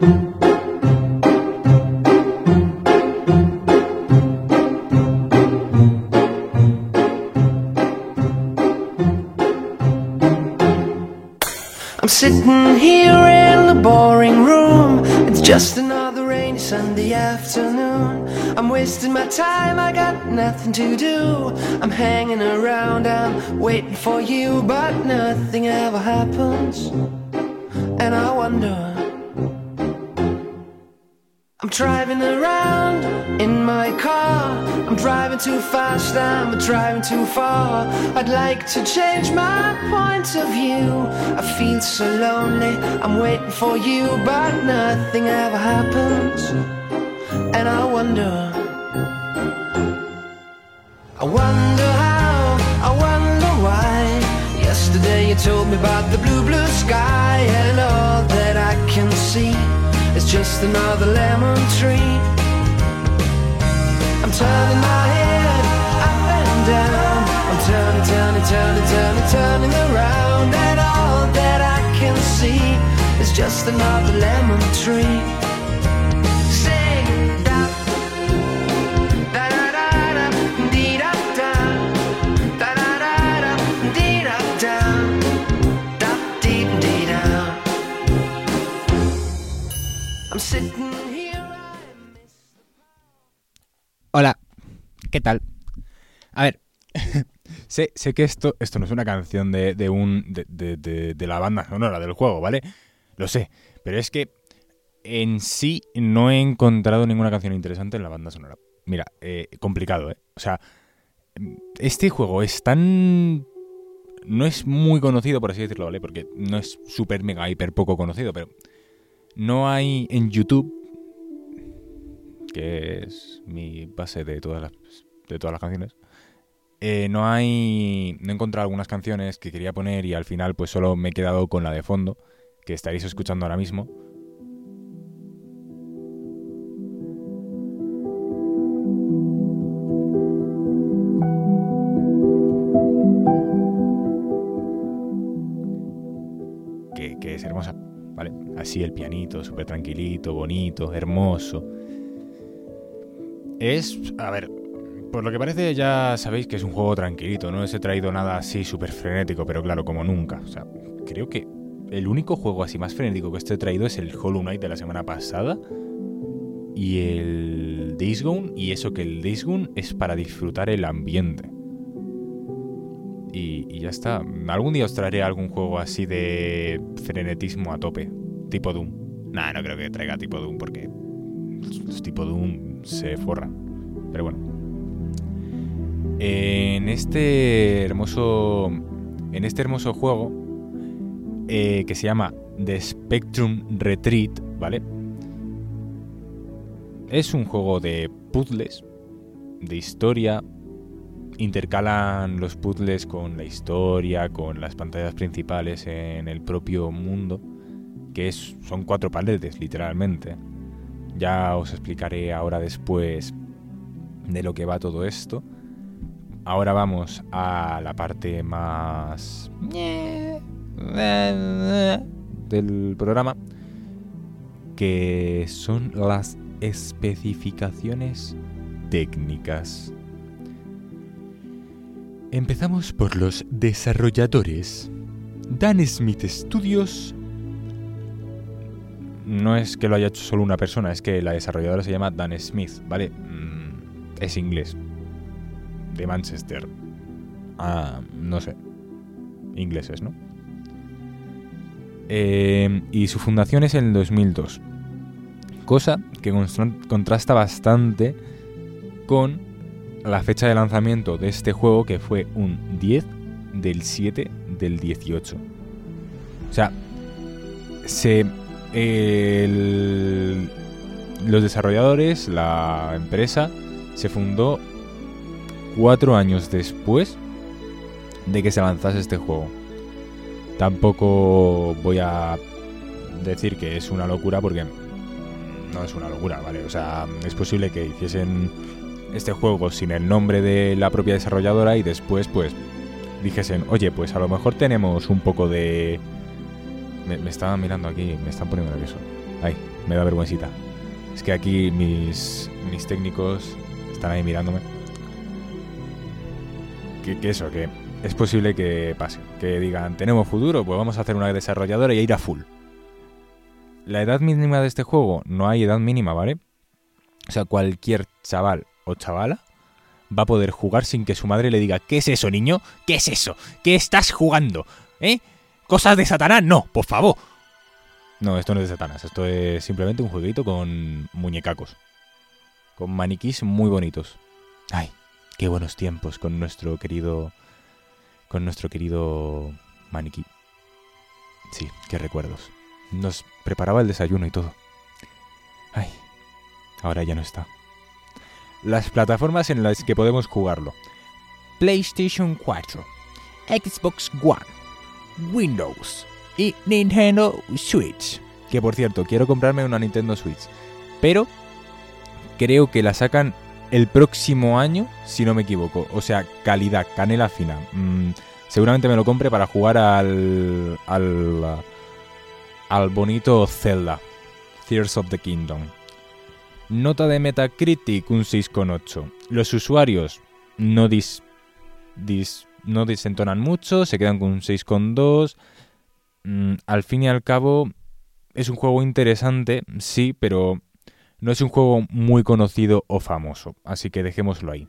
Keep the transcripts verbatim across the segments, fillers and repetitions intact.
I'm sitting here in the boring room. It's just another rainy Sunday afternoon. I'm wasting my time, I got nothing to do. I'm hanging around, I'm waiting for you, but nothing ever happens. And I wonder, I'm driving around in my car. I'm driving too fast, I'm driving too far. I'd like to change my point of view. I feel so lonely, I'm waiting for you, but nothing ever happens. And I wonder, I wonder how, I wonder why. Yesterday you told me about the blue, blue sky, and all that I can see is just another lemon tree. I'm turning my head up and down. I'm turning, turning, turning, turning, turning around, and all that I can see is just another lemon tree. Sing da da da da da dee da da da da da da dee da da da dee dee da. I'm sitting here. Hola, ¿qué tal? A ver, sé, sé que esto, esto no es una canción de, de un de, de, de, de la banda sonora del juego, ¿vale? Lo sé, pero es que en sí no he encontrado ninguna canción interesante en la banda sonora. Mira, eh, complicado, ¿eh? O sea, este juego es tan... No es muy conocido, por así decirlo, ¿vale? Porque no es súper mega hiper poco conocido, pero no hay en YouTube, que es mi base de todas las, de todas las canciones, eh, no hay... No he encontrado algunas canciones que quería poner y al final pues solo me he quedado con la de fondo, que estaréis escuchando ahora mismo. Que, que es hermosa, ¿vale? Así el pianito, súper tranquilito, bonito, hermoso. Es, a ver, por lo que parece ya sabéis que es un juego tranquilito, no os he traído nada así súper frenético, pero claro, como nunca. O sea, creo que el único juego así más frenético que os he traído es el Hollow Knight de la semana pasada y el Days Gone, y eso que el Days Gone es para disfrutar el ambiente. Y, y ya está. Algún día os traeré algún juego así de frenetismo a tope, tipo Doom. Nah, no creo que traiga tipo Doom porque los tipo Doom se forran. Pero bueno. En este hermoso, en este hermoso juego eh, que se llama The Spectrum Retreat, ¿vale? Es un juego de puzzles, de historia. Intercalan los puzzles con la historia, con las pantallas principales en el propio mundo, que es, son cuatro paredes, literalmente. Ya os explicaré ahora después de lo que va todo esto. Ahora vamos a la parte más del programa, que son las especificaciones técnicas. Empezamos por los desarrolladores. Dan Smith Studios. No es que lo haya hecho solo una persona, es que la desarrolladora se llama Dan Smith, ¿vale? Mm, es inglés. De Manchester. Ah, no sé. Ingleses, ¿no? Eh, y su fundación es en el dos mil dos. Cosa que contrasta bastante con la fecha de lanzamiento de este juego, que fue un diez del siete del dieciocho. O sea, se, el, los desarrolladores, la empresa, se fundó cuatro años después de que se lanzase este juego. Tampoco voy a decir que es una locura, porque no es una locura, ¿vale? O sea, es posible que hiciesen este juego sin el nombre de la propia desarrolladora y después pues dijesen, oye, pues a lo mejor tenemos un poco de... Me, me estaban mirando aquí, me están poniendo nervioso. Ay, me da vergüencita. Es que aquí mis, mis técnicos están ahí mirándome. Que, que eso, que es posible que pase. Que digan, tenemos futuro, pues vamos a hacer una desarrolladora y a ir a full. La edad mínima de este juego, no hay edad mínima, ¿vale? O sea, cualquier chaval o chavala va a poder jugar sin que su madre le diga, ¿qué es eso, niño? ¿Qué es eso? ¿Qué estás jugando? ¿Eh? ¿Cosas de Satanás? No, por favor. No, esto no es de Satanás. Esto es simplemente un jueguito con muñecacos. Con maniquís muy bonitos. Ay, qué buenos tiempos con nuestro querido... Con nuestro querido maniquí. Sí, qué recuerdos. Nos preparaba el desayuno y todo. Ay, ahora ya no está. Las plataformas en las que podemos jugarlo: PlayStation cuatro, Xbox One, Windows y Nintendo Switch. Que por cierto, quiero comprarme una Nintendo Switch, pero creo que la sacan el próximo año, si no me equivoco. O sea, calidad, canela fina. Mm, seguramente me lo compre para jugar al, al, al bonito Zelda, Tears of the Kingdom. Nota de Metacritic, un seis coma ocho. Los usuarios no, dis, dis, no desentonan mucho, se quedan con un seis coma dos. Mm, al fin y al cabo, es un juego interesante, sí, pero no es un juego muy conocido o famoso, así que dejémoslo ahí.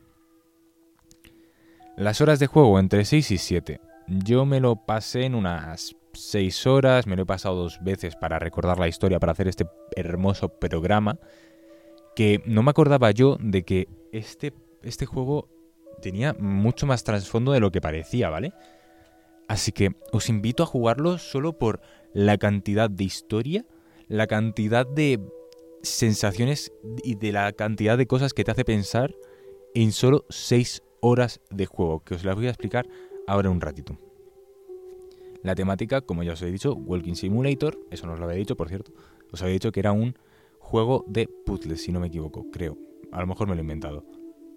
Las horas de juego, entre seis y siete. Yo me lo pasé en unas seis horas, me lo he pasado dos veces para recordar la historia, para hacer este hermoso programa, que no me acordaba yo de que este, este juego tenía mucho más trasfondo de lo que parecía, ¿vale? Así que os invito a jugarlo solo por la cantidad de historia, la cantidad de sensaciones y de la cantidad de cosas que te hace pensar en solo seis horas de juego, que os las voy a explicar ahora un ratito. La temática, como ya os he dicho, Walking Simulator, eso no os lo había dicho, por cierto, os había dicho que era un juego de puzzles, si no me equivoco, creo. A lo mejor me lo he inventado.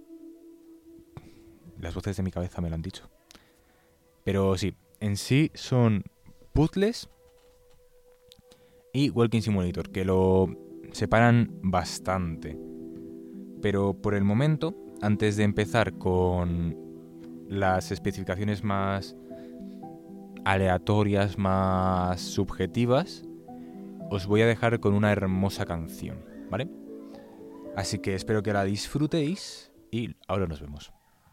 Las voces de mi cabeza me lo han dicho. Pero sí, en sí son puzzles y Walking Simulator, que lo separan bastante. Pero por el momento, antes de empezar con las especificaciones más aleatorias, más subjetivas, os voy a dejar con una hermosa canción, ¿vale? Así que espero que la disfrutéis y ahora nos vemos.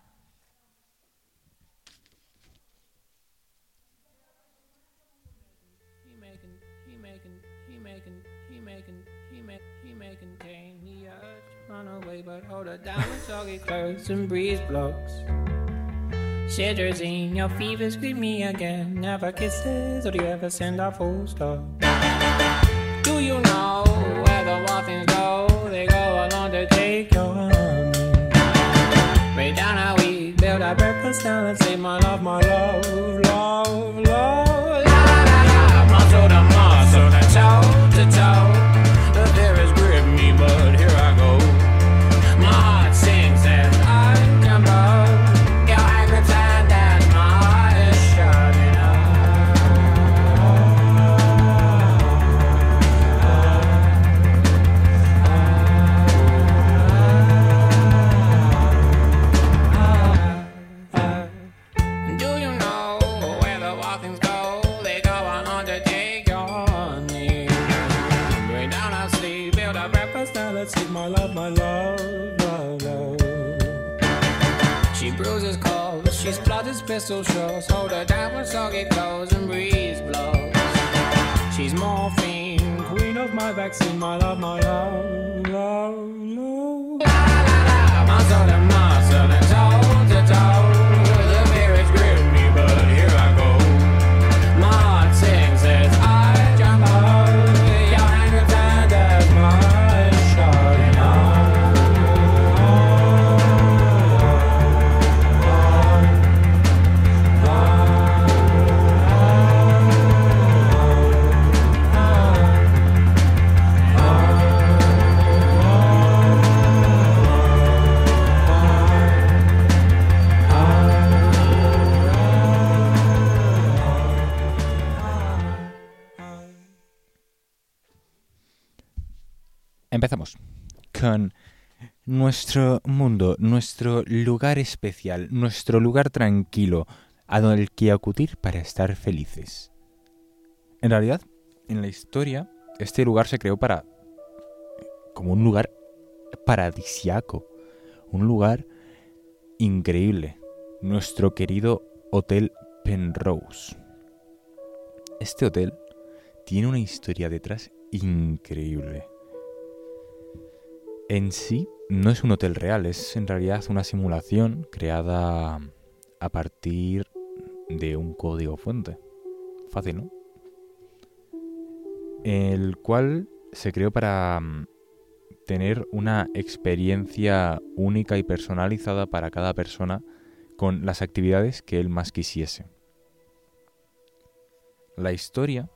But hold her down with soggy clothes and breeze blocks. Cetirizine, your fever scream me again. Never kisses, or do you ever send a full stop? Do you know where the waffles go? They go along to take your honey. Way down how we build our breakfast down and say my love, my love, love, love. La la la, muscle to muscle, to toe to toe. The fear has gripped me, but here I go. My heart sings as I come up. Your angry time that my heart is shutting up. Do you know where the walkings go? They go on to take your honey. Bring down our sleep, build our breakfast, now let's eat my love, my love. She bruises calls, she splutters pistol shots. Hold her down with soggy clothes and breeze blows. She's morphine, queen of my vaccine. My love, my love, love, love. La la la, muscle to muscle and toe to toe. The fear has gripped me, but here I go. My heart sings as I jump up. Your anger tied as my eyes shutting up. empezamos con nuestro mundo, nuestro lugar especial, nuestro lugar tranquilo, a donde que acudir para estar felices. En realidad, en la historia, este lugar se creó para como un lugar paradisiaco, un lugar increíble, nuestro querido Hotel Penrose. Este hotel tiene una historia detrás increíble. En sí, no es un hotel real, es en realidad una simulación creada a partir de un código fuente. Fácil, ¿no? El cual se creó para tener una experiencia única y personalizada para cada persona con las actividades que él más quisiese. La historia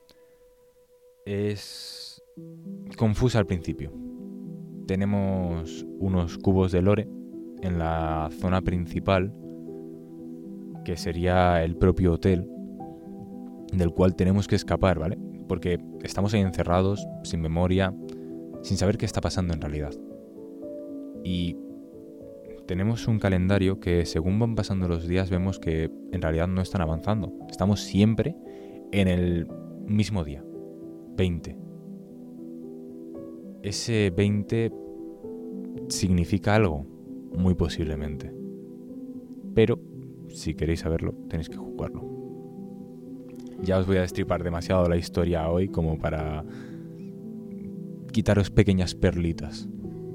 es confusa al principio. Tenemos unos cubos de lore en la zona principal, que sería el propio hotel, del cual tenemos que escapar, ¿vale? Porque estamos ahí encerrados, sin memoria, sin saber qué está pasando en realidad. Y tenemos un calendario que según van pasando los días vemos que en realidad no están avanzando. Estamos siempre en el mismo día, veinte. Ese veinte significa algo, muy posiblemente. Pero, si queréis saberlo, tenéis que jugarlo. Ya os voy a destripar demasiado la historia hoy como para quitaros pequeñas perlitas.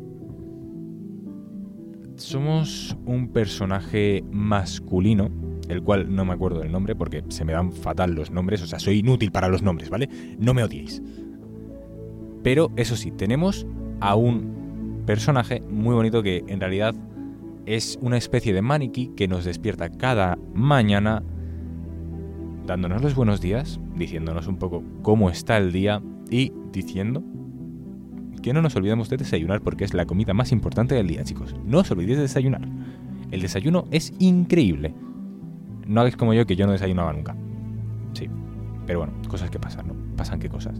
Somos un personaje masculino, el cual no me acuerdo del nombre porque se me dan fatal los nombres, o sea, soy inútil para los nombres, ¿vale? No me odiéis. Pero eso sí, tenemos a un personaje muy bonito que en realidad es una especie de maniquí que nos despierta cada mañana dándonos los buenos días, diciéndonos un poco cómo está el día y diciendo que no nos olvidemos de desayunar porque es la comida más importante del día, chicos. No os olvidéis de desayunar. El desayuno es increíble. No hagáis como yo, que yo no desayunaba nunca. Sí, pero bueno, cosas que pasan, ¿no? Pasan qué cosas.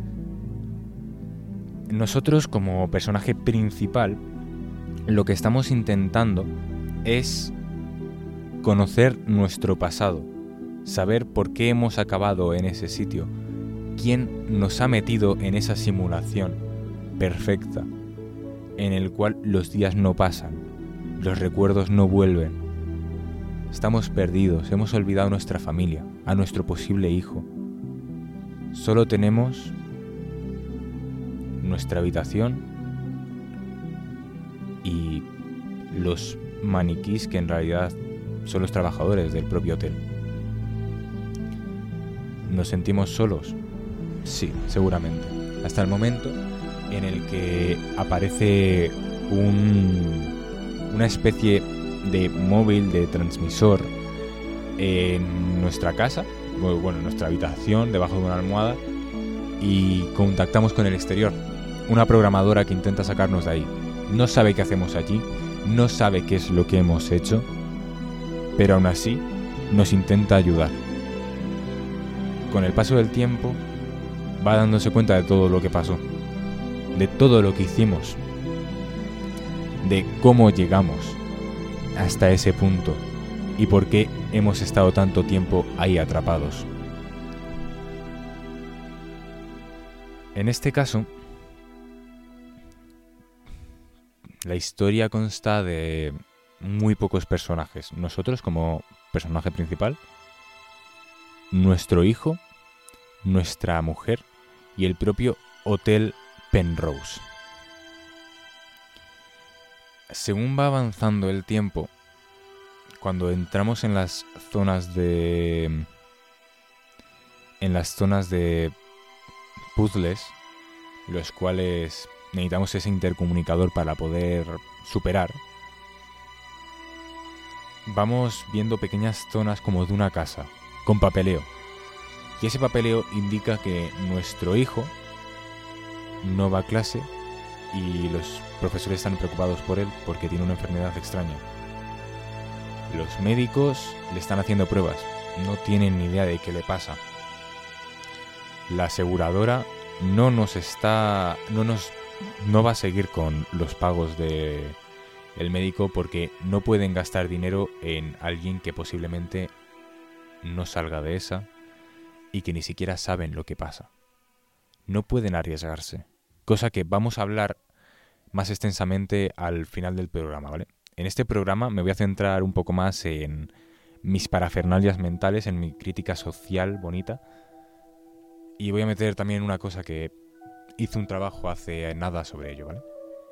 Nosotros, como personaje principal, lo que estamos intentando es conocer nuestro pasado, saber por qué hemos acabado en ese sitio, quién nos ha metido en esa simulación perfecta, en el cual los días no pasan, los recuerdos no vuelven. Estamos perdidos, hemos olvidado a nuestra familia, a nuestro posible hijo. Solo tenemos nuestra habitación y los maniquís que en realidad son los trabajadores del propio hotel. ¿Nos sentimos solos? Sí, seguramente. Hasta el momento en el que aparece un, una especie de móvil, de transmisor en nuestra casa, bueno, en nuestra habitación, debajo de una almohada, y contactamos con el exterior. Una programadora que intenta sacarnos de ahí. No sabe qué hacemos allí, no sabe qué es lo que hemos hecho, pero aún así nos intenta ayudar. Con el paso del tiempo va dándose cuenta de todo lo que pasó, de todo lo que hicimos, de cómo llegamos hasta ese punto y por qué hemos estado tanto tiempo ahí atrapados. En este caso, la historia consta de muy pocos personajes. Nosotros como personaje principal, nuestro hijo, nuestra mujer y el propio Hotel Penrose. Según va avanzando el tiempo, cuando entramos en las zonas de en las zonas de puzzles, los cuales necesitamos ese intercomunicador para poder superar, vamos viendo pequeñas zonas como de una casa, con papeleo. Y ese papeleo indica que nuestro hijo no va a clase y los profesores están preocupados por él porque tiene una enfermedad extraña. Los médicos le están haciendo pruebas, no tienen ni idea de qué le pasa. La aseguradora no nos está, no nos no va a seguir con los pagos de el médico porque no pueden gastar dinero en alguien que posiblemente no salga de esa y que ni siquiera saben lo que pasa. No pueden arriesgarse, cosa que vamos a hablar más extensamente al final del programa, ¿vale? En este programa me voy a centrar un poco más en mis parafernalias mentales, en mi crítica social bonita, y voy a meter también una cosa que hice un trabajo hace nada sobre ello, ¿vale?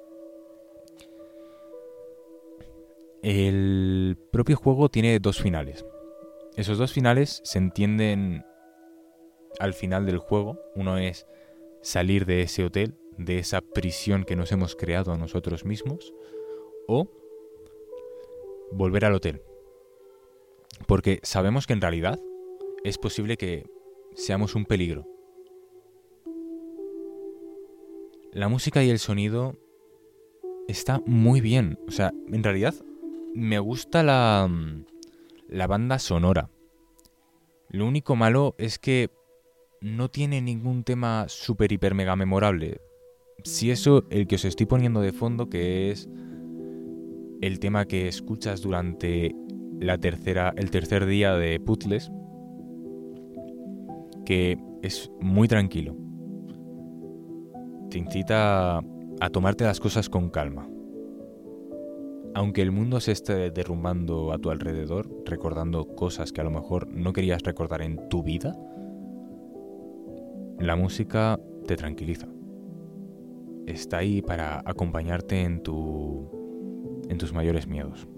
El propio juego tiene dos finales. Esos dos finales se entienden al final del juego. Uno es salir de ese hotel, de esa prisión que nos hemos creado a nosotros mismos, o volver al hotel. Porque sabemos que en realidad es posible que seamos un peligro. La música y el sonido está muy bien. O sea, en realidad me gusta la, la banda sonora. Lo único malo es que no tiene ningún tema super hiper mega memorable. Si eso, el que os estoy poniendo de fondo, que es el tema que escuchas durante la tercera, el tercer día de Puzzles, que es muy tranquilo. Te incita a tomarte las cosas con calma. Aunque el mundo se esté derrumbando a tu alrededor, recordando cosas que a lo mejor no querías recordar en tu vida, la música te tranquiliza. Está ahí para acompañarte en tu, en tus mayores miedos.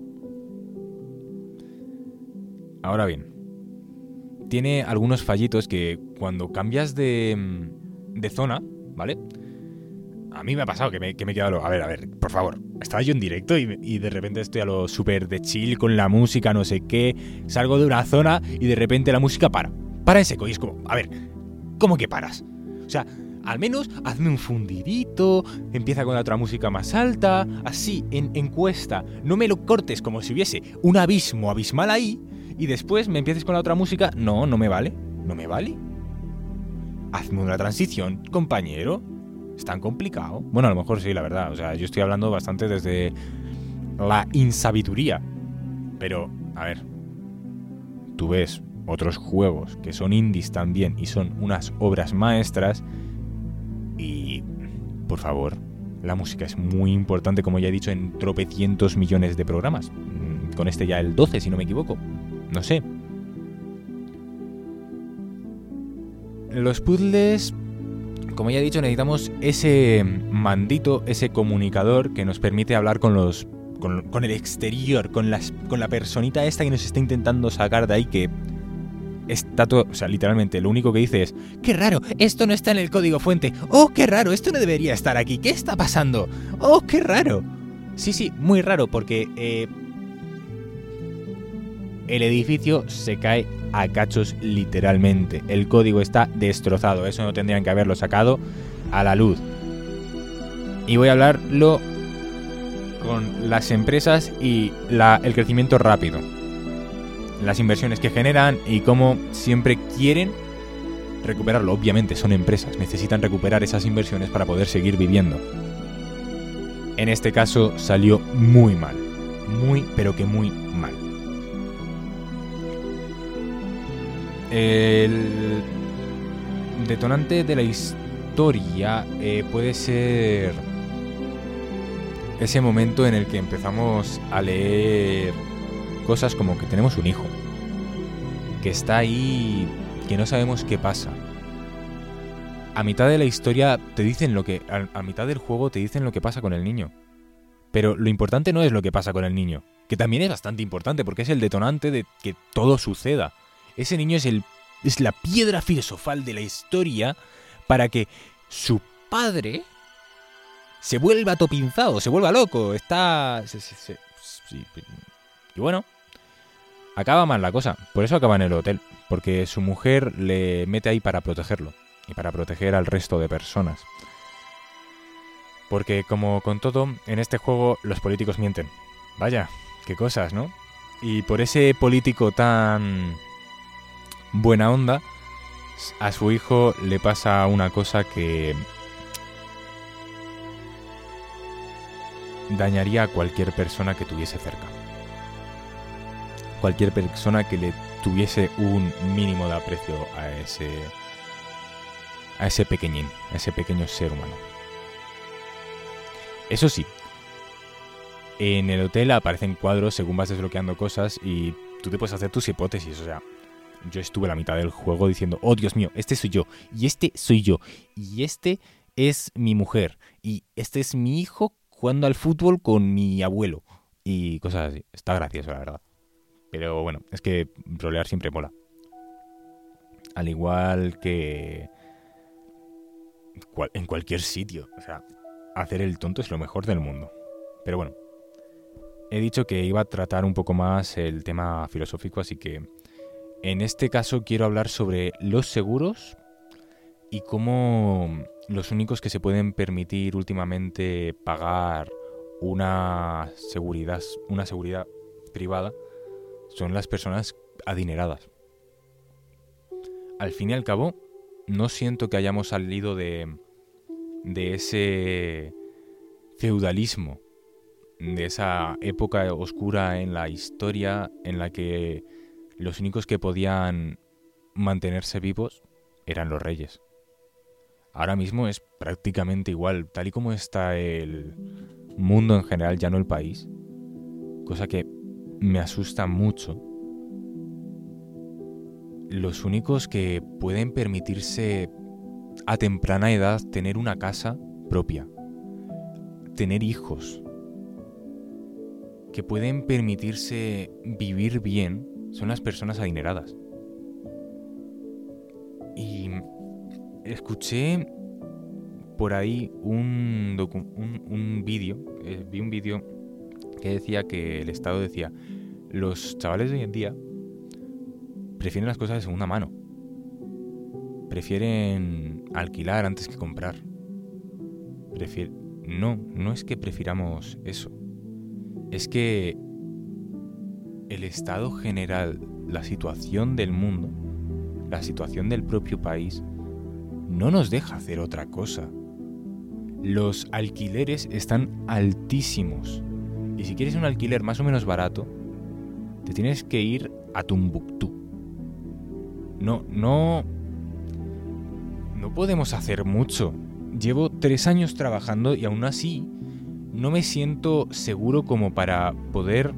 Ahora bien, tiene algunos fallitos que cuando cambias de, de zona, ¿vale? A mí me ha pasado que me, que me he quedado... A ver, a ver, por favor. Estaba yo en directo y, y de repente estoy a lo súper de chill con la música, no sé qué. Salgo de una zona y de repente la música para. Para en seco y es como... A ver, ¿cómo que paras? O sea, al menos hazme un fundidito, empieza con la otra música más alta, así, en encuesta. No me lo cortes como si hubiese un abismo abismal ahí y después me empieces con la otra música. No, no me vale. No me vale. Hazme una transición, compañero. ¿Es tan complicado? Bueno, a lo mejor sí, la verdad. O sea, yo estoy hablando bastante desde la insabiduría. Pero, a ver, tú ves otros juegos que son indies también y son unas obras maestras y, por favor, la música es muy importante, como ya he dicho, en tropecientos millones de programas. Con este ya el doce, si no me equivoco. No sé. Los puzzles... Como ya he dicho, necesitamos ese mandito, ese comunicador que nos permite hablar con los con, con el exterior, con, las, con la personita esta que nos está intentando sacar de ahí, que está todo... O sea, literalmente, lo único que dice es: ¡qué raro! Esto no está en el código fuente. ¡Oh, qué raro! Esto no debería estar aquí. ¿Qué está pasando? ¡Oh, qué raro! Sí, sí, muy raro, porque eh, el edificio se cae a cachos literalmente. El código está destrozado. Eso no tendrían que haberlo sacado a la luz. Y voy a hablarlo con las empresas y la, el crecimiento rápido. Las inversiones que generan y cómo siempre quieren recuperarlo. Obviamente son empresas. Necesitan recuperar esas inversiones para poder seguir viviendo. En este caso salió muy mal. Muy, pero que muy mal. El detonante de la historia eh, puede ser ese momento en el que empezamos a leer cosas como que tenemos un hijo, que está ahí, que no sabemos qué pasa. A mitad de la historia te dicen lo que... A, a mitad del juego te dicen lo que pasa con el niño. Pero lo importante no es lo que pasa con el niño, que también es bastante importante porque es el detonante de que todo suceda. Ese niño es, el, es la piedra filosofal de la historia para que su padre se vuelva topinzado, se vuelva loco. Está... Se, se, se, sí. Y bueno, acaba mal la cosa. Por eso acaba en el hotel. Porque su mujer le mete ahí para protegerlo. Y para proteger al resto de personas. Porque como con todo, en este juego los políticos mienten. Vaya, qué cosas, ¿no? Y por ese político tan... buena onda, a su hijo le pasa una cosa que dañaría a cualquier persona que tuviese cerca. Cualquier persona que le tuviese un mínimo de aprecio a ese, a ese pequeñín, a ese pequeño ser humano. Eso sí, en el hotel aparecen cuadros según vas desbloqueando cosas y tú te puedes hacer tus hipótesis. O sea, yo estuve a la mitad del juego diciendo, oh Dios mío, este soy yo, y este soy yo, y este es mi mujer, y este es mi hijo jugando al fútbol con mi abuelo, y cosas así. Está gracioso, la verdad. Pero bueno, es que rolear siempre mola. Al igual que en cualquier sitio. O sea, hacer el tonto es lo mejor del mundo. Pero bueno, he dicho que iba a tratar un poco más el tema filosófico, así que en este caso quiero hablar sobre los seguros y cómo los únicos que se pueden permitir últimamente pagar una seguridad, una seguridad privada son las personas adineradas. Al fin y al cabo, no siento que hayamos salido de, de ese feudalismo, de esa época oscura en la historia en la que los únicos que podían mantenerse vivos eran los reyes. Ahora mismo es prácticamente igual, tal y como está el mundo en general, ya no el país, cosa que me asusta mucho. Los únicos que pueden permitirse a temprana edad tener una casa propia, tener hijos, que pueden permitirse vivir bien, son las personas adineradas. Y escuché por ahí un, docu- un, un vídeo, eh, vi un vídeo que decía que el Estado decía, los chavales de hoy en día prefieren las cosas de segunda mano. Prefieren alquilar antes que comprar. Prefier- no, no es que prefiramos eso. Es que el estado general, la situación del mundo, la situación del propio país, no nos deja hacer otra cosa. Los alquileres están altísimos. Y si quieres un alquiler más o menos barato, te tienes que ir a Tombuctú. No, no... No podemos hacer mucho. Llevo tres años trabajando y aún así no me siento seguro como para poder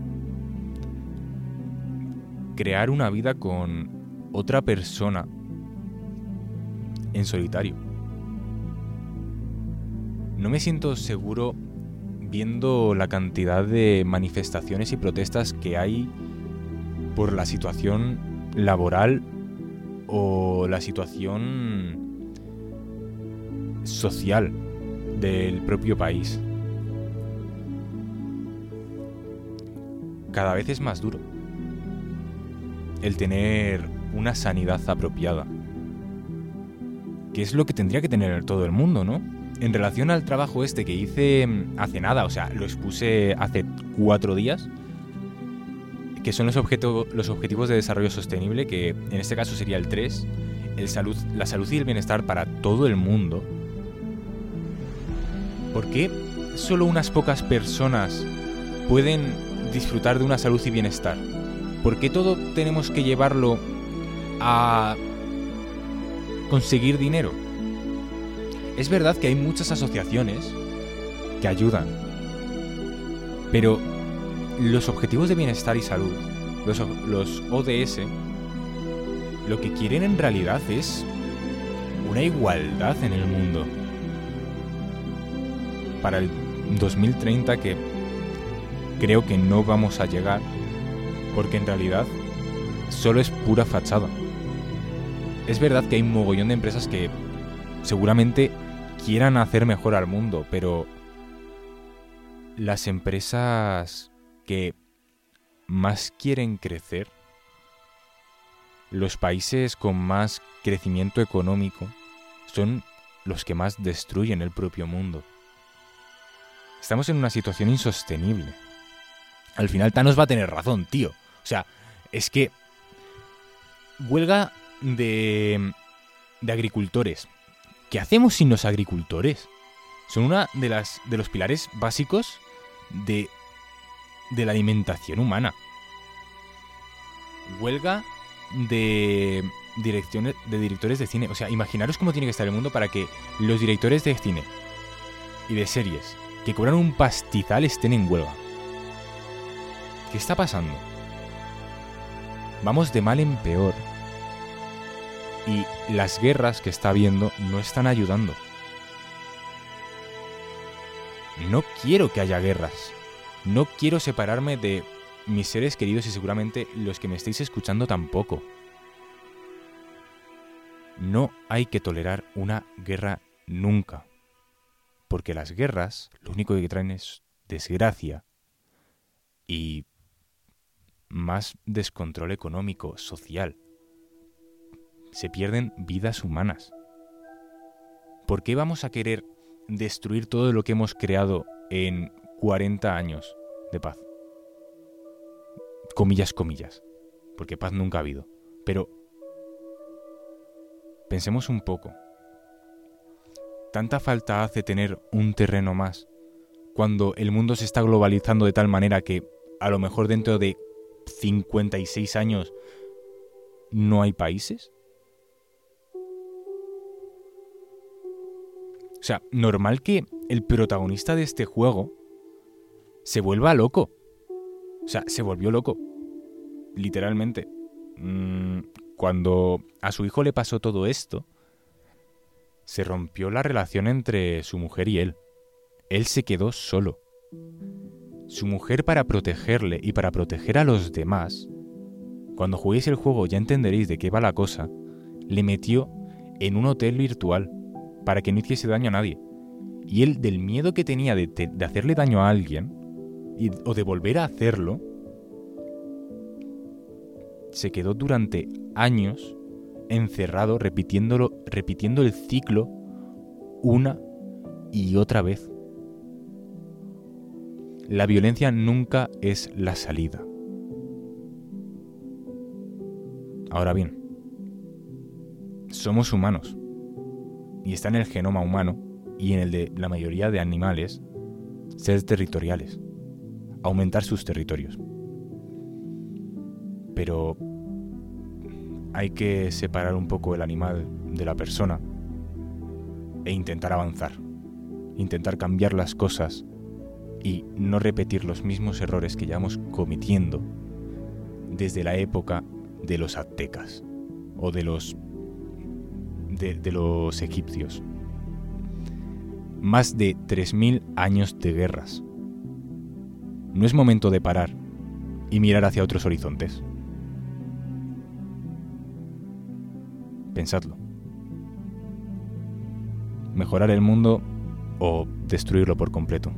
crear una vida con otra persona en solitario. No me siento seguro viendo la cantidad de manifestaciones y protestas que hay por la situación laboral o la situación social del propio país. Cada vez es más duro el tener una sanidad apropiada, que es lo que tendría que tener todo el mundo, ¿no? En relación al trabajo este que hice hace nada, o sea, lo expuse hace cuatro días, que son los, objeto, los objetivos de desarrollo sostenible, que en este caso sería el tres, el salud, la salud y el bienestar para todo el mundo. ¿Por qué solo unas pocas personas pueden disfrutar de una salud y bienestar? ¿Por qué todo tenemos que llevarlo a conseguir dinero? Es verdad que hay muchas asociaciones que ayudan, pero los objetivos de bienestar y salud, los, los O D S, lo que quieren en realidad es una igualdad en el mundo. Para el dos mil treinta, que creo que no vamos a llegar, porque en realidad solo es pura fachada. Es verdad que hay un mogollón de empresas que seguramente quieran hacer mejor al mundo, pero las empresas que más quieren crecer, los países con más crecimiento económico, son los que más destruyen el propio mundo. Estamos en una situación insostenible. Al final Thanos va a tener razón, tío. O sea, es que huelga de, de agricultores. ¿Qué hacemos sin los agricultores? Son una de las de los pilares básicos de, de la alimentación humana. Huelga de, direcciones, de directores de cine. O sea, imaginaros cómo tiene que estar el mundo para que los directores de cine y de series que cobran un pastizal estén en huelga. ¿Qué está pasando? Vamos de mal en peor. Y las guerras que está habiendo no están ayudando. No quiero que haya guerras. No quiero separarme de mis seres queridos y seguramente los que me estáis escuchando tampoco. No hay que tolerar una guerra nunca. Porque las guerras lo único que traen es desgracia y más descontrol económico, social. Se pierden vidas humanas. ¿Por qué vamos a querer destruir todo lo que hemos creado en cuarenta años de paz? Comillas, comillas. Porque paz nunca ha habido. Pero pensemos un poco. ¿Tanta falta hace tener un terreno más cuando el mundo se está globalizando de tal manera que a lo mejor dentro de cincuenta y seis años no hay países? O sea, normal que el protagonista de este juego se vuelva loco. O sea, se volvió loco. Literalmente. Mm, cuando a su hijo le pasó todo esto, se rompió la relación entre su mujer y él. Él se quedó solo. Su mujer, para protegerle y para proteger a los demás, cuando juguéis el juego ya entenderéis de qué va la cosa, le metió en un hotel virtual para que no hiciese daño a nadie. Y él, del miedo que tenía de, te- de hacerle daño a alguien y, o de volver a hacerlo, se quedó durante años encerrado repitiéndolo, repitiendo el ciclo una y otra vez. La violencia nunca es la salida. Ahora bien, somos humanos y está en el genoma humano y en el de la mayoría de animales ser territoriales, aumentar sus territorios. Pero hay que separar un poco el animal de la persona e intentar avanzar, intentar cambiar las cosas y no repetir los mismos errores que llevamos cometiendo desde la época de los aztecas o de los de, de los egipcios. Más de tres mil años de guerras. No es momento de parar y mirar hacia otros horizontes. Pensadlo. Mejorar el mundo o destruirlo por completo.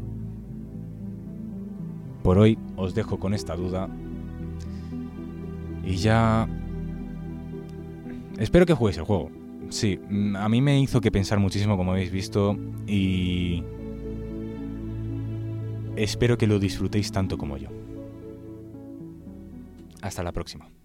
Por hoy os dejo con esta duda y ya... Espero que juguéis el juego. Sí, a mí me hizo que pensar muchísimo, como habéis visto, y espero que lo disfrutéis tanto como yo. Hasta la próxima.